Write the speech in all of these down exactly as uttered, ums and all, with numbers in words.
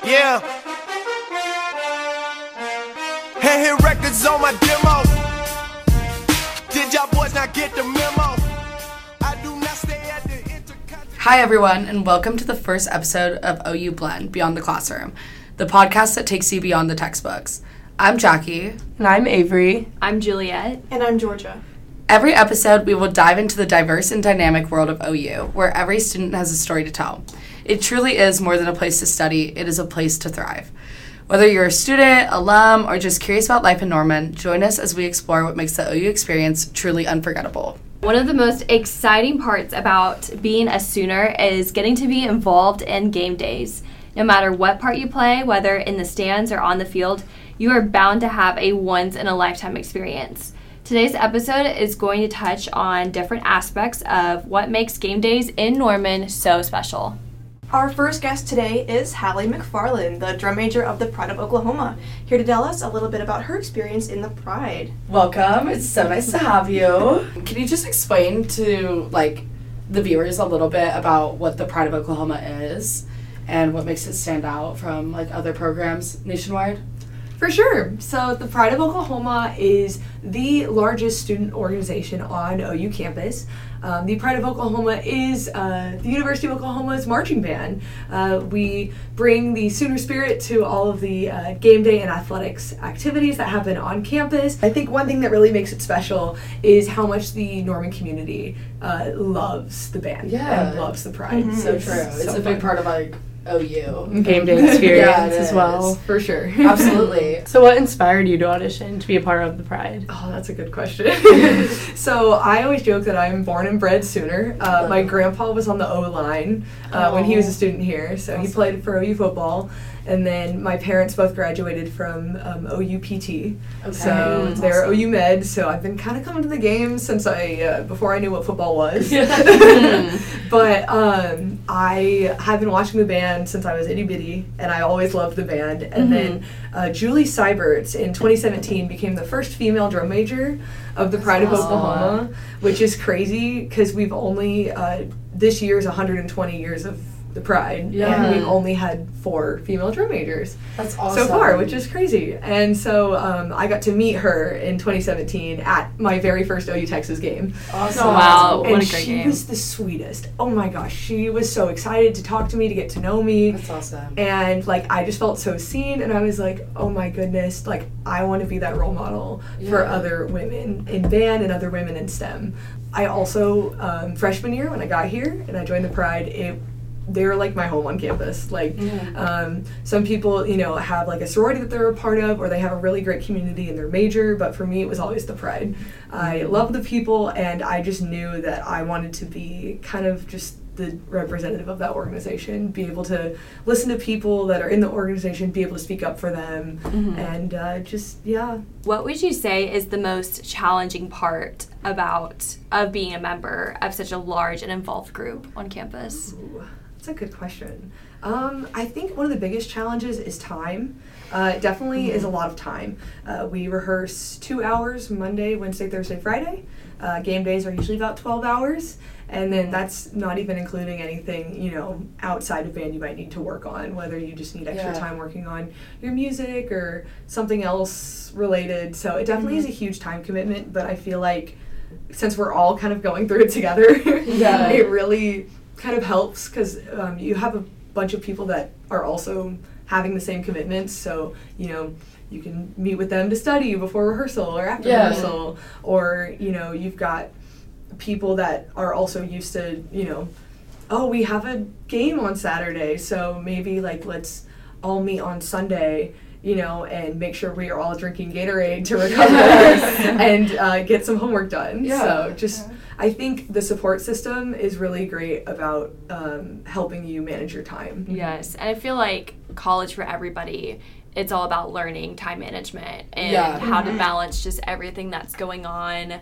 Yeah. Hand hit records on my demo. Did y'all boys not get the memo? I do not stay at the intercontinental. Hi everyone, and welcome to the first episode of O U Blend Beyond the Classroom, the podcast that takes you beyond the textbooks. I'm Jackie. And I'm Avery. I'm Juliet. And I'm Georgia. Every episode, we will dive into the diverse and dynamic world of O U, where every student has a story to tell. It truly is more than a place to study, it is a place to thrive. Whether you're a student, alum, or just curious about life in Norman, join us as we explore what makes the O U experience truly unforgettable. One of the most exciting parts about being a Sooner is getting to be involved in game days. No matter what part you play, whether in the stands or on the field, you are bound to have a once-in-a-lifetime experience. Today's episode is going to touch on different aspects of what makes game days in Norman so special. Our first guest today is Hallie McFarland, the drum major of the Pride of Oklahoma, here to tell us a little bit about her experience in the Pride. Welcome. It's so nice to have you. Can you just explain to, like, the viewers a little bit about what the Pride of Oklahoma is and what makes it stand out from, like, other programs nationwide? For sure. So the Pride of Oklahoma is the largest student organization on O U campus. Um, the Pride of Oklahoma is uh, the University of Oklahoma's marching band. Uh, we bring the Sooner spirit to all of the uh, game day and athletics activities that happen on campus. I think one thing that really makes it special is how much the Norman community uh, loves the band Yeah. and loves the Pride. Mm-hmm. So true. It's so a big fun. part of, like, O U. Game day experience Yeah, it as is. well. For sure. Absolutely. So what inspired you to audition to be a part of the Pride? Oh, that's a good question. So I always joke that I'm born and bred Sooner. Uh, my grandpa was on the O-line uh, when he was a student here, so he played for O U football. And then my parents both graduated from um, O U P T, Okay. so That's they're awesome. O U Med. So I've been kind of coming to the games since I uh, before I knew what football was. But um, I have been watching the band since I was itty bitty, and I always loved the band. And then uh, Julie Seiberts in twenty seventeen became the first female drum major of the Pride of awesome. Oklahoma, which is crazy because we've only uh, this year is one hundred twenty years of the Pride, Yeah. and we've only had four female drum majors That's awesome. so far, which is crazy. And so um, I got to meet her in twenty seventeen at my very first O U Texas game. Awesome. Oh, wow. And What a great she game. was the sweetest. Oh my gosh, she was so excited to talk to me, to get to know me. That's awesome. And like I just felt so seen, and I was like, oh my goodness, like I want to be that role model for Yeah. other women in band and other women in STEM. I also um, freshman year when I got here and I joined the Pride, it they were like my home on campus. Like Yeah. um, some people, you know, have like a sorority that they're a part of, or they have a really great community in their major. But for me, it was always the Pride. I love the people, and I just knew that I wanted to be kind of just the representative of that organization, be able to listen to people that are in the organization, be able to speak up for them, and uh, just, yeah. What would you say is the most challenging part about of being a member of such a large and involved group on campus? Ooh, that's a good question. Um, I think one of the biggest challenges is time. Uh, it definitely is a lot of time. Uh, we rehearse two hours Monday, Wednesday, Thursday, Friday. Uh, game days are usually about twelve hours. And then that's not even including anything, you know, outside of band you might need to work on, whether you just need extra Yeah. time working on your music or something else related. So it definitely is a huge time commitment, but I feel like since we're all kind of going through it together, Yeah. it really kind of helps because um, you have a bunch of people that are also having the same commitments. So, you know, you can meet with them to study before rehearsal or after Yeah. rehearsal, or, you know, you've got people that are also used to, you know, oh, we have a game on Saturday, so maybe like let's all meet on Sunday, you know, and make sure we are all drinking Gatorade to recover and uh, get some homework done. Yeah. So just, I think the support system is really great about um, helping you manage your time. Yes, and I feel like college for everybody, it's all about learning time management and Yeah. how to balance just everything that's going on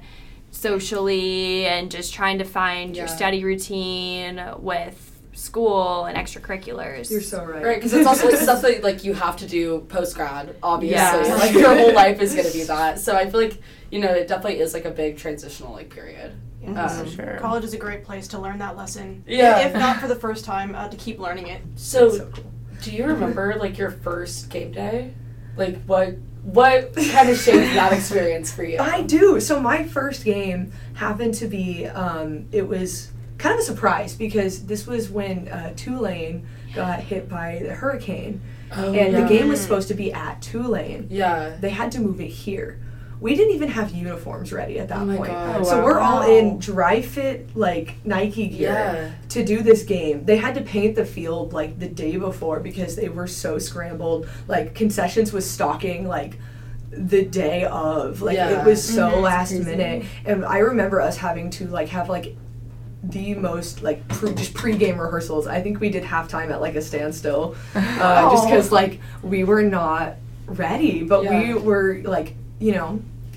socially and just trying to find your Yeah. study routine with school and extracurriculars. You're so right. Right, because it's also like stuff that like you have to do post grad, obviously. Yeah. Like your whole life is gonna be that. So I feel like, you know, it definitely is like a big transitional like period. Yes. Um, Sure. College is a great place to learn that lesson. Yeah. If not for the first time, uh, to keep learning it. So, So cool. Do you remember, like, your first game day? Like, what what kind of shaped that experience for you? I do. So my first game happened to be, um, it was kind of a surprise because this was when uh, Tulane got hit by the hurricane. Oh, and yeah. the game was supposed to be at Tulane. Yeah. They had to move it here. We didn't even have uniforms ready at that Oh my point. God. Oh, So wow. we're all in dry fit, like, Nike gear Yeah. to do this game. They had to paint the field, like, the day before because they were so scrambled. Like, concessions was stocking, like, the day of. Like, Yeah. it was so Mhm. last Crazy. minute. And I remember us having to, like, have, like, the most, like, pre- just pre-game rehearsals. I think we did halftime at, like, a standstill. Uh, just because, like, we were not ready. But we Yeah. were, like, you know,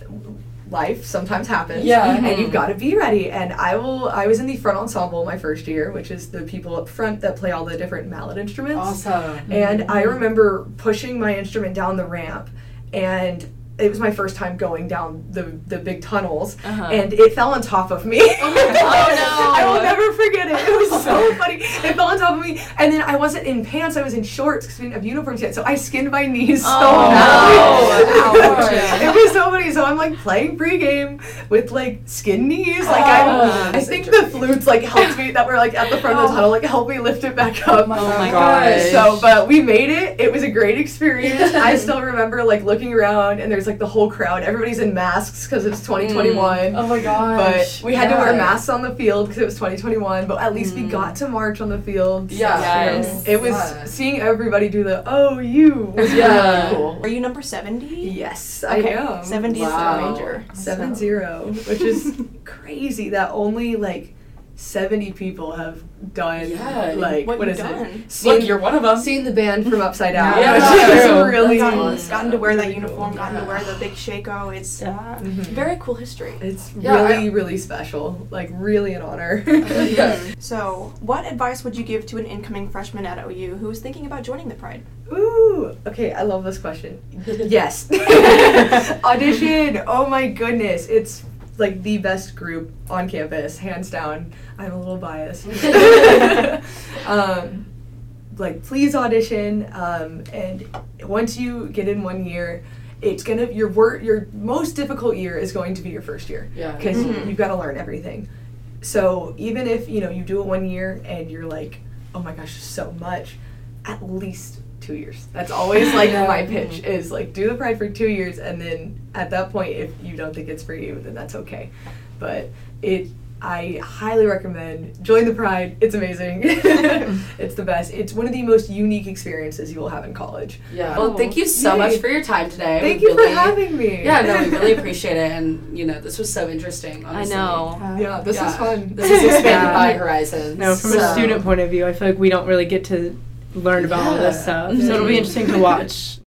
life sometimes happens. Yeah. And you've got to be ready. And I will, I was in the front ensemble my first year, which is the people up front that play all the different mallet instruments. Awesome. And I remember pushing my instrument down the ramp, and it was my first time going down the, the big tunnels, Uh-huh. and it fell on top of me. Oh my God. I will never forget it. It was so funny. It fell on top of me, and then I wasn't in pants, I was in shorts because we didn't have uniforms yet, so I skinned my knees so Oh, badly. no. Ouch. It was so funny. So I'm like playing pregame with like skin knees. Like Oh, I, I that's think the flutes like helped me that were like at the front of the tunnel, like helped me lift it back up. Oh my my gosh. So, but we made it. It was a great experience. I still remember like looking around and there's like the whole crowd. Everybody's in masks because it's twenty twenty-one. Oh my gosh. But we had to wear Yeah. masks on the field because it was twenty twenty-one. But at least we Mm. got to march on the field. Yeah. Yes. It was Yeah. seeing everybody do the oh you was Yeah. really cool. Are you number seventy? Yes, I Okay, am. seventy is Wow. the major. Seven So- zero, which is crazy that only like seventy people have done Yeah, like what what you is done? it? Look, Seen, you're one of them. seen the band from Upside Down, Yeah, which that's is true. really gotten, awesome. gotten to wear that really uniform, cool. gotten to Yeah. wear the big Shaco. It's Yeah. Mhm. very cool history. It's Yeah, really I- really special, like really an honor. Yeah. So, what advice would you give to an incoming freshman at O U who is thinking about joining the Pride? Ooh, okay, I love this question. Yes. Audition. Oh my goodness. It's like the best group on campus, hands down. I'm a little biased. um, like, please audition. Um, and once you get in one year, it's gonna your work your most difficult year is going to be your first year Yeah. because Mhm. you've got to learn everything. So even if you know you do it one year and you're like, oh my gosh, so much, at least two years. That's always like Yeah. my pitch is like do the Pride for two years and then at that point if you don't think it's for you then that's okay. But it I highly recommend join the Pride. It's amazing. It's the best. It's one of the most unique experiences you will have in college. Yeah. Well, thank you so Yay. much for your time today. Thank We you really- for having me. Yeah, no, we really appreciate it, and you know, this was so interesting. Honestly. I know. Yeah, this Yeah. was fun. This has expanded Yeah. my horizons. No, from so. a student point of view, I feel like we don't really get to learn about all this Yeah. stuff. So it'll be interesting to watch.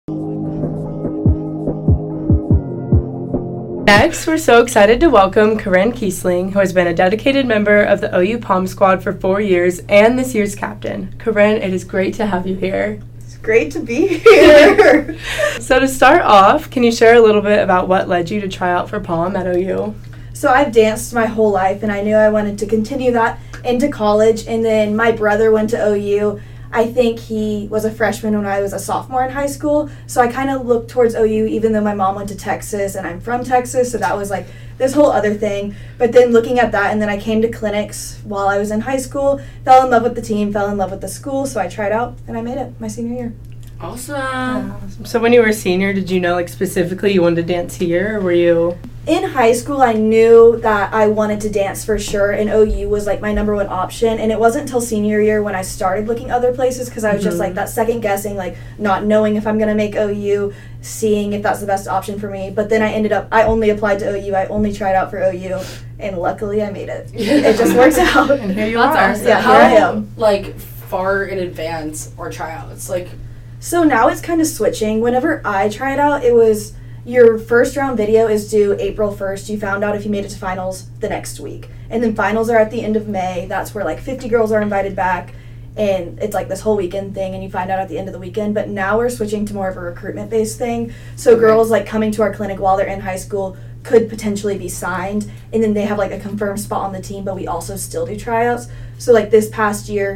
Next, we're so excited to welcome Corinne Kiesling, who has been a dedicated member of the O U Pom Squad for four years and this year's captain. Corinne, it is great to have you here. It's great to be here. So to start off, can you share a little bit about what led you to try out for Pom at O U? So I've danced my whole life, and I knew I wanted to continue that into college. And then my brother went to O U. I think he was a freshman when I was a sophomore in high school. So I kind of looked towards O U, even though my mom went to Texas and I'm from Texas. So that was like this whole other thing. But then looking at that, and then I came to clinics while I was in high school, fell in love with the team, fell in love with the school. So I tried out, and I made it my senior year. Awesome. So when you were a senior, did you know like specifically you wanted to dance here, or were you? In high school, I knew that I wanted to dance for sure, and O U was like my number one option. And it wasn't until senior year when I started looking other places because I was just Mhm. like that second guessing, like not knowing if I'm gonna make O U, seeing if that's the best option for me. But then I ended up, I only applied to O U, I only tried out for O U, and luckily I made it. It just works out. And here you That's are. awesome. Yeah, How, here I am. like, far in advance or tryouts? Like, So now it's kind of switching. Whenever I tried out, it was your first round video is due April first. You found out if you made it to finals the next week. And then finals are at the end of May. That's where like fifty girls are invited back. And it's like this whole weekend thing, and you find out at the end of the weekend. But now we're switching to more of a recruitment based thing. So Okay. girls like coming to our clinic while they're in high school could potentially be signed. And then they have like a confirmed spot on the team, but we also still do tryouts. So like this past year,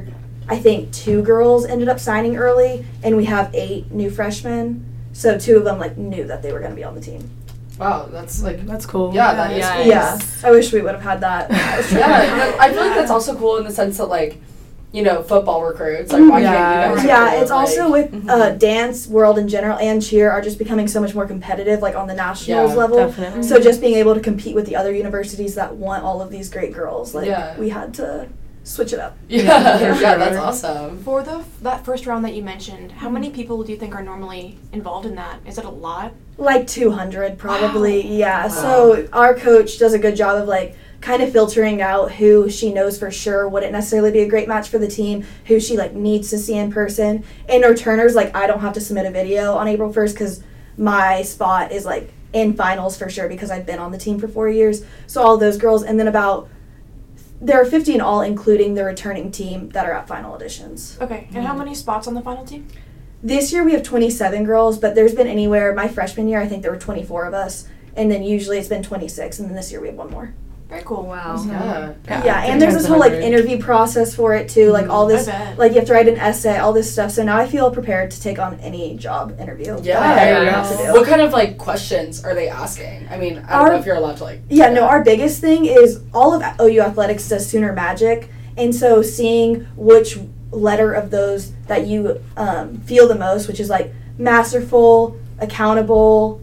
I think two girls ended up signing early, and we have eight new freshmen. So two of them like knew that they were going to be on the team. Wow, that's like That's cool. yeah, that is Yeah. cool. Yeah, I wish we would have had that. Yeah, I feel like that's also cool in the sense that like, you know, football recruits. Like, why Yeah. can't you guys? Yeah, do it, it's also like- with uh, dance world in general and cheer are just becoming so much more competitive, like on the nationals Yeah, level. Definitely. So just being able to compete with the other universities that want all of these great girls, like Yeah. we had to switch it up. Yeah, Yeah, yeah, for sure. that's awesome. For the that first round that you mentioned, how many people do you think are normally involved in that? Is it a lot? Like two hundred probably, Wow. yeah. Wow. So our coach does a good job of like kind of filtering out who she knows for sure wouldn't necessarily be a great match for the team, who she like needs to see in person. And returners, like I don't have to submit a video on April first because my spot is like in finals for sure because I've been on the team for four years. So all those girls, and then about there are fifty in all, including the returning team that are at final auditions. Okay, and how many spots on the final team? This year we have twenty-seven girls, but there's been anywhere, my freshman year, I think there were twenty-four of us, and then usually it's been twenty-six, and then this year we have one more. Very cool. Wow. Yeah. Yeah, and there's this whole like interview process for it too, like all this, I bet. like you have to write an essay, all this stuff. So now I feel prepared to take on any job interview. Yeah. that I ever Yeah. have to do. What kind of like questions are they asking? I mean, I don't Our- know if you're allowed to like. Yeah, no, our biggest thing is all of O U Athletics does Sooner Magic, and so seeing which letter of those that you um, feel the most, which is like masterful, accountable,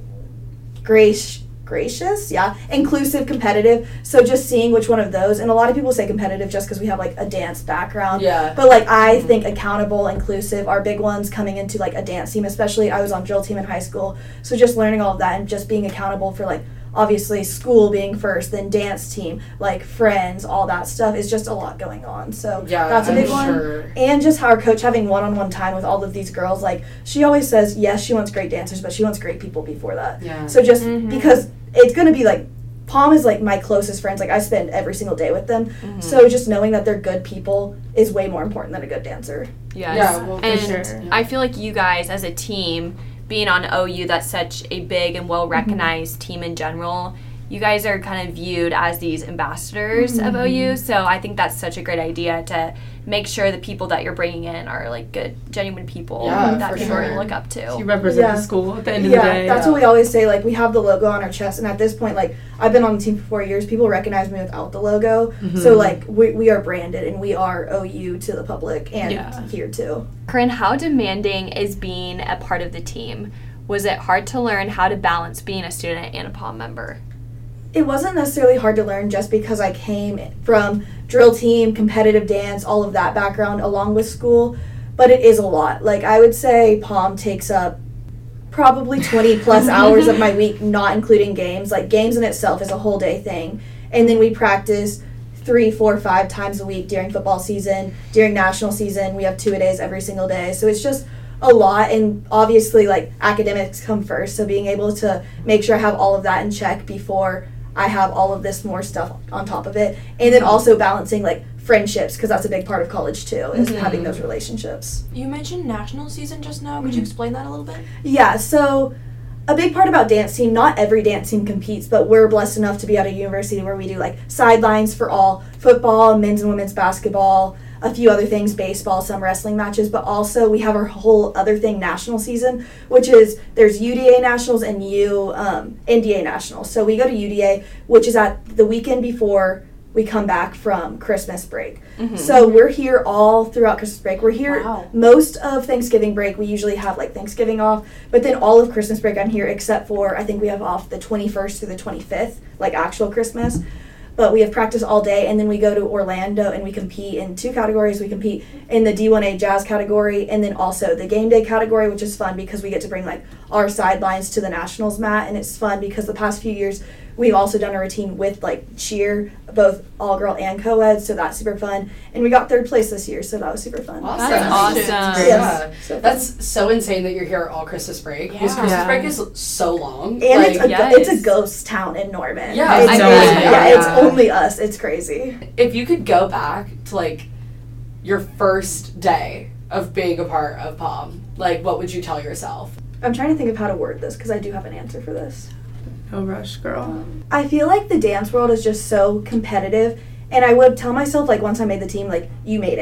grace, gracious, yeah, inclusive, competitive. So just seeing which one of those, and a lot of people say competitive just because we have like a dance background. Yeah. But like I think accountable, inclusive are big ones coming into like a dance team, especially I was on drill team in high school. So just learning all of that and just being accountable for like obviously school being first, then dance team, like friends, all that stuff is just a lot going on. So Yeah, that's a I'm big one. sure. And just how our coach having one-on-one time with all of these girls, like she always says, yes, she wants great dancers, but she wants great people before that. Yeah. So just Mhm. because it's gonna be like Palm is like my closest friends. Like I spend every single day with them. So just knowing that they're good people is way more important than a good dancer. Yes. Yeah, well, for and sure. I feel like you guys as a team, being on O U, that's such a big and well recognized team in general. You guys are kind of viewed as these ambassadors of O U, so I think that's such a great idea to make sure the people that you're bringing in are like good, genuine people Yeah, that for people are sure. gonna look up to. You represent Yeah. the school at the end of Yeah, the day. that's what we always say. Like we have the logo on our chest, and at this point, like I've been on the team for four years. People recognize me without the logo. So like we we are branded, and we are O U to the public and Yeah. here too. Corinne, how demanding is being a part of the team? Was it hard to learn how to balance being a student and a P O M member? It wasn't necessarily hard to learn just because I came from drill team, competitive dance, all of that background along with school, but it is a lot. Like I would say P O M takes up probably twenty plus hours of my week, not including games. Like games in itself is a whole day thing. And then we practice three, four, five times a week during football season, during national season. We have two-a-days every single day. So it's just a lot, and obviously like academics come first. So being able to make sure I have all of that in check before I have all of this more stuff on top of it. And then also balancing like friendships, because that's a big part of college too, is having those relationships. You mentioned national season just now. Could you explain that a little bit? Yeah, so a big part about dance team, not every dance team competes, but we're blessed enough to be at a university where we do like sidelines for all football, men's and women's basketball, a few other things, baseball, some wrestling matches, but also we have our whole other thing, national season, which is there's U D A nationals and U um, N D A nationals. So we go to U D A, which is at the weekend before we come back from Christmas break. So we're here all throughout Christmas break. We're here Wow. most of Thanksgiving break. We usually have like Thanksgiving off, but then all of Christmas break I'm here except for I think we have off the twenty-first through the twenty-fifth, like actual Christmas. But we have practice all day, and then we go to Orlando and we compete in two categories. We compete in the D one A jazz category, and then also the game day category, which is fun because we get to bring like our sidelines to the nationals mat, and it's fun because the past few years we've also done a routine with like cheer, both all girl and co-ed, so that's super fun. And we got third place this year, so that was super fun. Awesome. That's awesome. Yeah. Yes. So fun. That's so insane that you're here all Christmas break. Because Yeah. Christmas Yeah. break is so long. And like, it's a yes. go- it's a ghost town in Norman. Yeah, it's I know. crazy. Yeah. Yeah, it's Yeah. only us. It's crazy. if you could go back to like your first day of being a part of P O M, like what would you tell yourself? I'm trying to think of how to word this because I do have an answer for this. No rush, girl. I feel like the dance world is just so competitive, and I would tell myself like once I made the team, like you made it.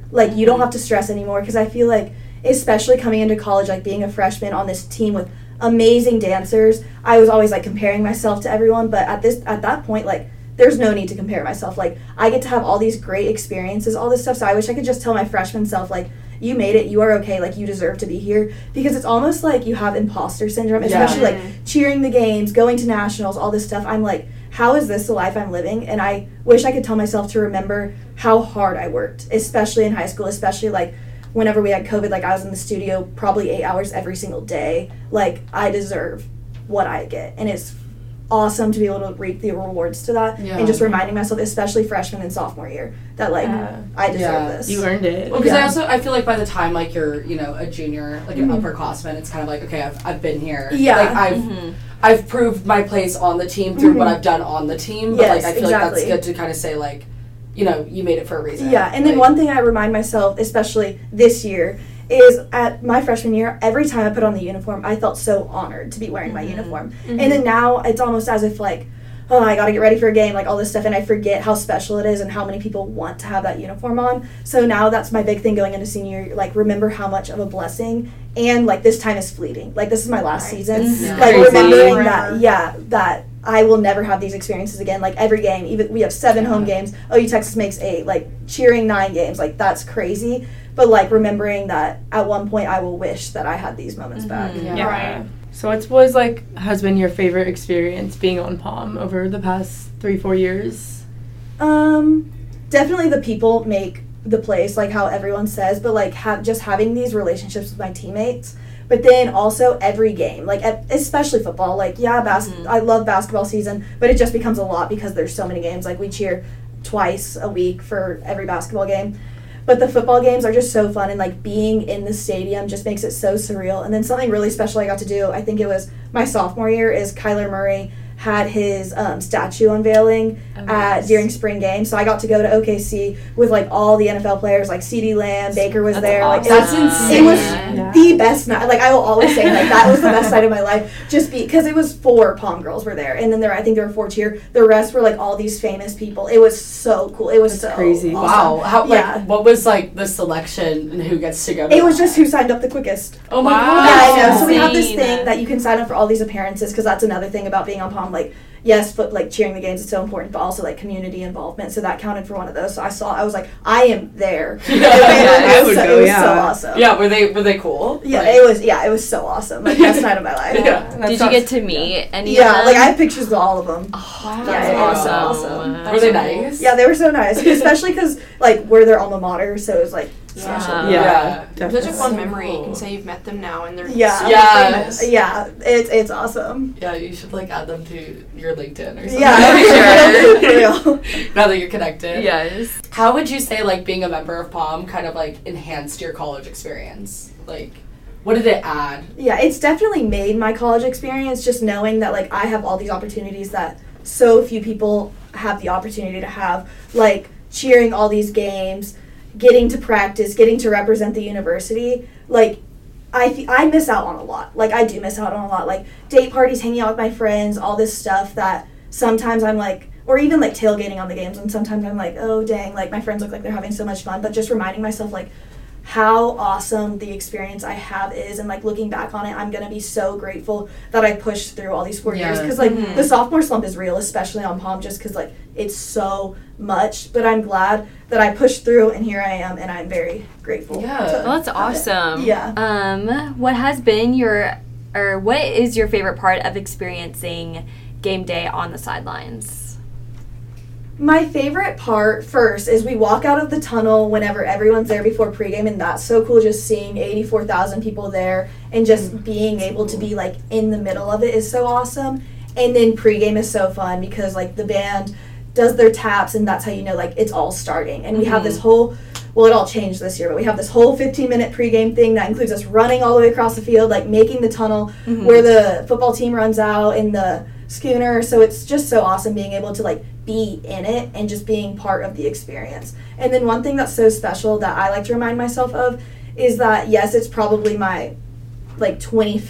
Like, you don't have to stress anymore, because I feel like, especially coming into college, like being a freshman on this team with amazing dancers, I was always like comparing myself to everyone, but at this at that point, like, there's no need to compare myself. Like, I get to have all these great experiences, all this stuff, so I wish I could just tell my freshman self, like, you made it, you are okay, like, you deserve to be here, because it's almost like you have imposter syndrome, especially Yeah. like cheering the games, going to nationals, all this stuff. I'm like, how is this the life I'm living? And I wish I could tell myself to remember how hard I worked, especially in high school, especially like whenever we had COVID, like I was in the studio probably eight hours every single day. Like, I deserve what I get, and it's awesome to be able to reap the rewards to that. Yeah. And just reminding myself, especially freshman and sophomore year, that like Yeah. I deserve Yeah. this. You earned it. Well, because I Yeah. also I feel like by the time like you're you know a junior, like an Mhm. upperclassman, it's kind of like, okay, I've I've been here. Yeah. Like I've Mhm. I've proved my place on the team through what Mhm. I've done on the team. But Yes, like I feel exactly. like that's good to kind of say like, you know, you made it for a reason. Yeah, and then Like, one thing I remind myself, especially this year, is at my freshman year, every time I put on the uniform, I felt so honored to be wearing my uniform. And then now it's almost as if like, oh, I gotta get ready for a game, like all this stuff, and I forget how special it is and how many people want to have that uniform on. So now that's my big thing going into senior year, like remember how much of a blessing, and like this time is fleeting. Like this is my last Right. season. Mhm. Like Crazy. remembering Forever. that, yeah, that I will never have these experiences again. Like every game, even we have seven home games. O U Texas makes eight. Like cheering nine games, like that's crazy. But like remembering that at one point I will wish that I had these moments back. Yeah. Yeah. Right. So what was like has been your favorite experience being on Palm over the past three, four years? Um, definitely the people make the place, like how everyone says, but like have just having these relationships with my teammates. But then also every game, like e- especially football. Like yeah, bas- I love basketball season, but it just becomes a lot because there's so many games. Like we cheer twice a week for every basketball game. But the football games are just so fun, and like being in the stadium just makes it so surreal. And then something really special I got to do, I think it was my sophomore year, is Kyler Murray had his um, statue unveiling Oh, at nice. during spring game. So I got to go to O K C with like all the N F L players, like CeeDee Lamb, Baker was That's there. Like it awesome. was, That's it was insane. Yeah. the best night. Like I will always say, like that was the best night of my life. Just because it was four Palm girls were there, and then there I think there were four cheer. The rest were like all these famous people. It was so cool. It was That's so crazy. awesome. Wow. How like Yeah. what was like the selection and who gets to go? To It was that? just who signed up the quickest. Oh my Wow. god. Yeah, I know. So we have this Insane. thing that you can sign up for all these appearances, because that's another thing about being on Palm. Like, yes, but like cheering the games is so important, but also like community involvement. So that counted for one of those. So I saw, I was like, I am there. Yeah, It I was would so, go, it was yeah. so awesome. Yeah. Were they were they cool? Yeah, Like- it was. Yeah, it was so awesome. Like best night of my life. Yeah. That Did you sounds- get to meet any Yeah, of them? like I have pictures of all of them. Wow. Yeah, it was so awesome. awesome. Were they nice? Yeah, they were so nice, especially because like we're their alma mater, so it was like special. Yeah. Yeah, Yeah. definitely. Such a fun So memory. You cool. can say you've met them now, and they're Yeah. super Yeah. famous. Yeah, it's it's awesome. Yeah, you should like add them to your LinkedIn or something. Yeah, for real. Now that you're connected. Yes. How would you say like being a member of Palm kind of like enhanced your college experience? Like, what did it add? Yeah, it's definitely made my college experience, just knowing that like I have all these opportunities that so few people have the opportunity to have, like cheering all these games, getting to practice, getting to represent the university. Like I, f- I miss out on a lot. Like I do miss out on a lot. Like date parties, hanging out with my friends, all this stuff that sometimes I'm like, or even like tailgating on the games, and sometimes I'm like, oh dang, like my friends look like they're having so much fun. But just reminding myself like how awesome the experience I have is, and like looking back on it, I'm gonna be so grateful that I pushed through all these four Yeah. years, because like Mhm. the sophomore slump is real, especially on Palm, just because like it's so much. But I'm glad that I pushed through, and here I am, and I'm very grateful. Yeah. to Well, that's have it. awesome. Yeah. Um, what has been your, or what is your favorite part of experiencing game day on the sidelines? My favorite part first is we walk out of the tunnel whenever everyone's there before pregame, and that's so cool, just seeing eighty-four thousand people there and just being able to be like in the middle of it is so awesome. And then pregame is so fun because like the band does their taps, and that's how you know like it's all starting. And we have this whole, well, it all changed this year, but we have this whole fifteen minute pregame thing that includes us running all the way across the field, like making the tunnel where the football team runs out in the schooner. So it's just so awesome being able to like be in it and just being part of the experience. And then one thing that's so special that I like to remind myself of is that yes, it's probably my like twenty-fifth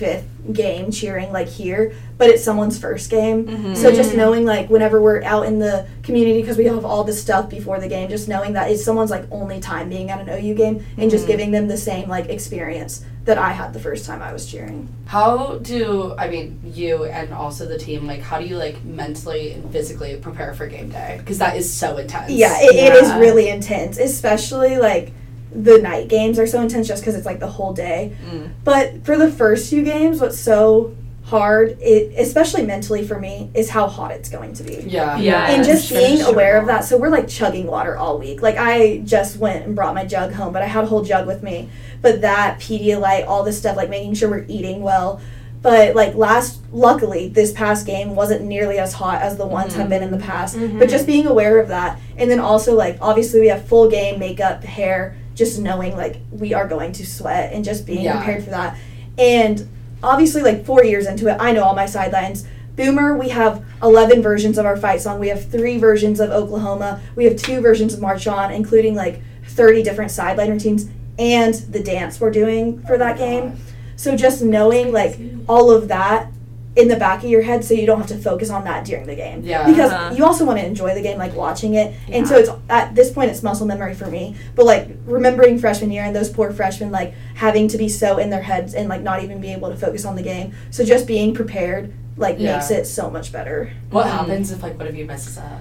game cheering like here, but it's someone's first game. Mm-hmm. So just knowing like whenever we're out in the community, because we have all this stuff before the game, just knowing that it's someone's like only time being at an O U game and Mm-hmm. just giving them the same like experience that I had the first time I was cheering. How do, I mean, you and also the team, like, how do you, like, mentally and physically prepare for game day? Because that is so intense. Yeah, it, it is Yeah. really intense, especially like the night games are so intense just because it's like the whole day. Mm. But for the first few games, what's so hard, it, especially mentally for me, is how hot it's going to be. Yeah. Yeah. And just for being sure. aware of that. So we're like chugging water all week. Like I just went and brought my jug home, but I had a whole jug with me. But that, Pedialyte, all this stuff, like making sure we're eating well. But like last, luckily, this past game wasn't nearly as hot as the ones have been in the past. But just being aware of that. And then also like, obviously we have full game, makeup, hair, just knowing like we are going to sweat and just being Yeah. prepared for that. And obviously like four years into it, I know all my sidelines. Boomer, we have eleven versions of our fight song. We have three versions of Oklahoma. We have two versions of March On, including like thirty different sideline routines and the dance we're doing for that game. So just knowing like all of that in the back of your head so you don't have to focus on that during the game. Yeah. Because Uh-huh. you also want to enjoy the game, like watching it. And so it's at this point it's muscle memory for me. But like remembering freshman year and those poor freshmen like having to be so in their heads and like not even be able to focus on the game. So just being prepared like Yeah. makes it so much better. What happens if, like, one of you messes up?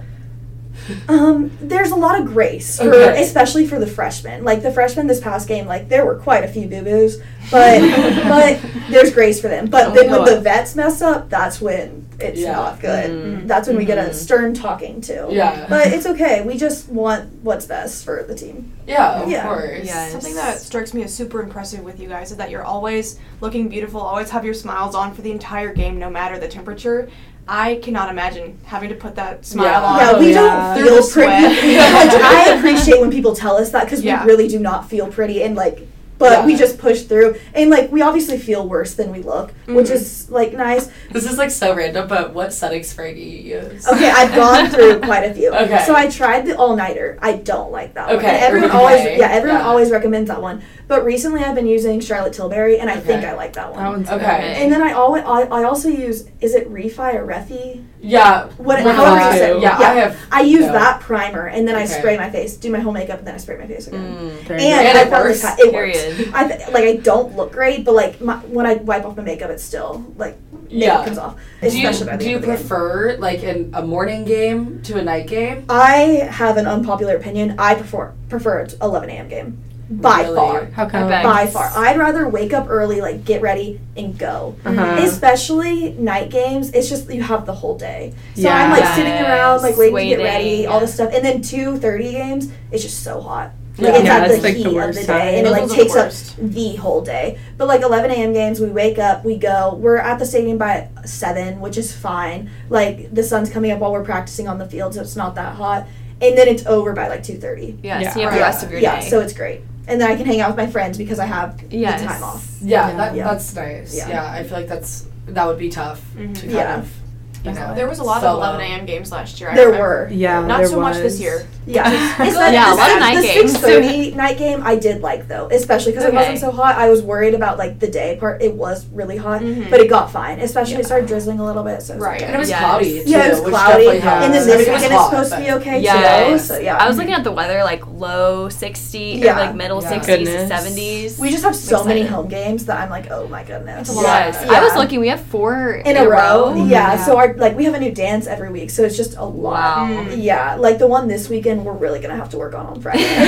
Um, there's a lot of grace, for, Okay. especially for the freshmen. Like the freshmen this past game, like there were quite a few boo boos, but but there's grace for them. But Oh then my when the God. vets mess up, that's when it's Yeah. not good. Mm. That's when we get a Mhm. stern talking to. Yeah. But it's okay. We just want what's best for the team. Yeah, of Yeah. course. Yes. Something that strikes me as super impressive with you guys is that you're always looking beautiful, always have your smiles on for the entire game, no matter the temperature. I cannot imagine having to put that smile Yeah. on. Yeah, we yeah. don't Through feel the pretty. sweat. Like, I appreciate when people tell us that because Yeah. we really do not feel pretty and like. But Yeah. we just push through, and like we obviously feel worse than we look, which Mhm. is like nice. This is, like, so random, but what setting spray do you use? Okay, I've gone through quite a few. Okay. So I tried the all nighter. I don't like that one. Okay, And everyone okay. always yeah, everyone Yeah. always recommends that one. But recently I've been using Charlotte Tilbury and I think Okay. I like that one. That one's Okay. And then I always I, I also use is it Refi or Refi? Yeah. What one of however the you two. say it. Yeah, I have. I use no. that primer and then I Okay. spray my face, do my whole makeup and then I spray my face again. Very And, And I it found works. this- it Period. works. I th- like I don't look great, but like my, when I wipe off my makeup, it's still like makeup Yeah. comes off. Do you, Especially by the do you end of the game. prefer, like, an, a morning game to a night game? I have an unpopular opinion. I prefer prefer an eleven a.m. game by Really? far. How come? bet. By far, I'd rather wake up early, like get ready and go. Uh-huh. Especially night games, it's just you have the whole day. So I'm like Yes. sitting around, like waiting to get Waiting, ready, all this yeah. stuff, and then two thirty games, it's just so hot. Like Yeah. it's Yeah, at it's the like heat the of worst the time. day, and it Those like are the takes worst. up the whole day. But like eleven a.m. games, we wake up, we go. We're at the stadium by seven, which is fine. Like the sun's coming up while we're practicing on the field, so it's not that hot. And then it's over by like two thirty. Yeah, Yeah. so you have the Yeah. rest of your Yeah, day. so it's great. And then I can hang out with my friends because I have yes. the time off. Yeah, Yeah. That, Yeah. that's nice. Yeah. Yeah. I feel like that's that would be tough Mhm. to kind Yeah. of, you know. There was a lot solo. of eleven a.m. games last year. I There remember. were. Yeah, Not there so much was. this year. Yeah. It's Good. that- Yeah, a the lot of six- night the games. six thirty night game I did like though, especially because Okay. it wasn't so hot. I was worried about like the day part. It was really hot, Mhm. but it got fine. Especially Yeah. it started drizzling a little bit, so it was Right. okay. And it was Yes. cloudy, too. Yeah, it was which cloudy, definitely and helped. then I this mean, it was weekend it's hot, supposed to but- be okay Yes. too. So yeah, I was looking at the weather, like low sixty Yeah. or like middle Yeah. sixties to Goodness. seventies. we just have so many excited. home games that I'm like, oh my goodness. It's a lot. Yes, Yeah. I was looking. We have four in a row. Yeah. Yeah. So our like we have a new dance every week, so it's just a lot. Wow. Mm. Yeah, like the one this weekend, we're really gonna have to work on on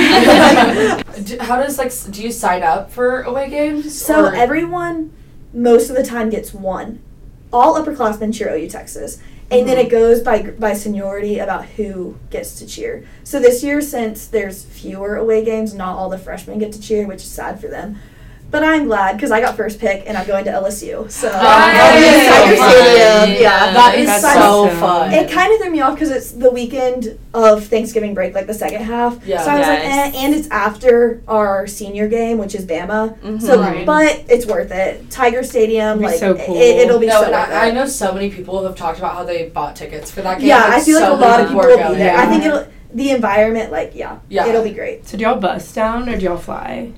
Friday. Do, how does, like, s- do you sign up for away games? So or- everyone, most of the time, gets one. All upperclassmen cheer O U Texas, and then Mhm. it goes by by seniority about who gets to cheer. So this year, since there's fewer away games, not all the freshmen get to cheer, which is sad for them. But I'm glad because I got first pick and I'm going to L S U. So that I'm is in so Tiger fun. Stadium. Yeah, That is That's so awesome. fun. it kind of threw me off because it's the weekend of Thanksgiving break, like the second half. Yeah. So I was like, Yes. eh, and it's after our senior game, which is Bama. Mhm. So, Right. but it's worth it. Tiger Stadium, It'll be like so it, cool. it'll be No, so and worth I, I it. know so many people who have talked about how they bought tickets for that game. Yeah, I It's feel like so a lot many of people are will be going. there. I Yeah. think it'll the environment, like yeah, Yeah. it'll be great. So do y'all bus down or do y'all fly?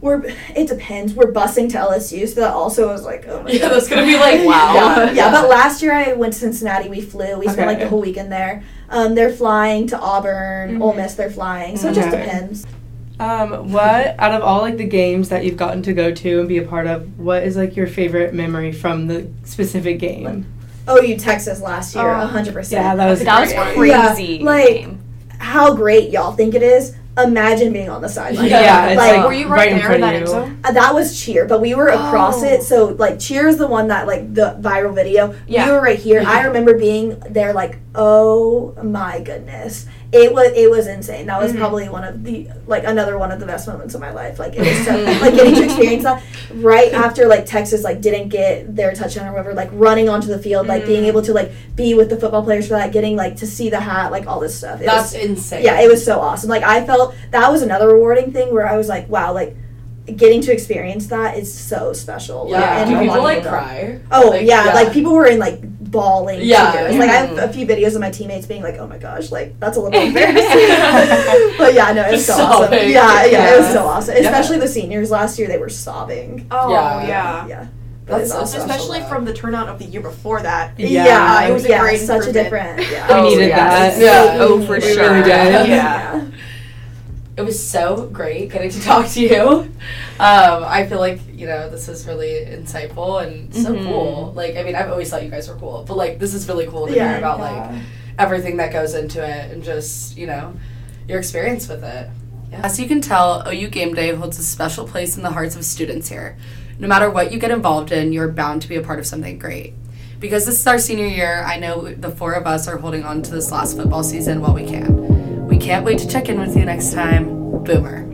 we're it depends. We're busing to L S U, so that also was like, oh my Yeah, god. that's gonna be like wow. Yeah, yeah, but last year I went to Cincinnati. We flew. We spent like Okay. the whole weekend there. Um, they're flying to Auburn, Ole Miss. They're flying, so it just Okay. depends. Um, what out of all like the games that you've gotten to go to and be a part of, what is like your favorite memory from the specific game? O U Texas last year, Oh. a hundred percent. Yeah, that was That was great. crazy. Yeah, like game. how great y'all think it is. Imagine being on the sideline. Yeah, it's like, like Were you right, right in there front in of that you. end zone? Uh, that was cheer, but we were across Oh. it. So like cheer is the one that like the viral video. Yeah. We were right here. I remember being there like, oh my goodness. It was it was insane. That was Mhm. probably one of the like another one of the best moments of my life. Like it was so like getting to experience that right after like Texas like didn't get their touchdown or whatever, like running onto the field, like being Mm. able to like be with the football players for that, getting like to see the hat, like all this stuff. It That's was, insane. yeah, it was so awesome. Like I felt that was another rewarding thing where I was like, wow, like getting to experience that is so special. Yeah. Like, and Do I people wanna like do that. cry? Oh Like, yeah, like people were in like bawling Yeah. tears. Like I have a few videos of my teammates being like, "Oh my gosh, like that's a little embarrassing." But yeah, no, it was Just so awesome. sobbing. Yeah, yeah, it was Yeah. so awesome. Yeah. Especially the seniors last year, they were sobbing. Oh, Yeah. yeah. Yeah, That's it's so awesome. special. Especially though. from the turnout of the year before that. Yeah. yeah, it was a yeah, great such a improvement. different. Yeah. We needed yes. that. Yeah. Oh, for We sure. really did. Yeah. Yeah. It was so great getting to talk to you. Um, I feel like, you know, this was really insightful and so Mhm. cool. Like, I mean, I've always thought you guys were cool, but like, this is really cool to Yeah. hear about like everything that goes into it and just, you know, your experience with it. Yeah. As you can tell, O U Game Day holds a special place in the hearts of students here. No matter what you get involved in, you're bound to be a part of something great. Because this is our senior year, I know the four of us are holding on to this last football season while we can. We can't wait to check in with you next time. Boomer.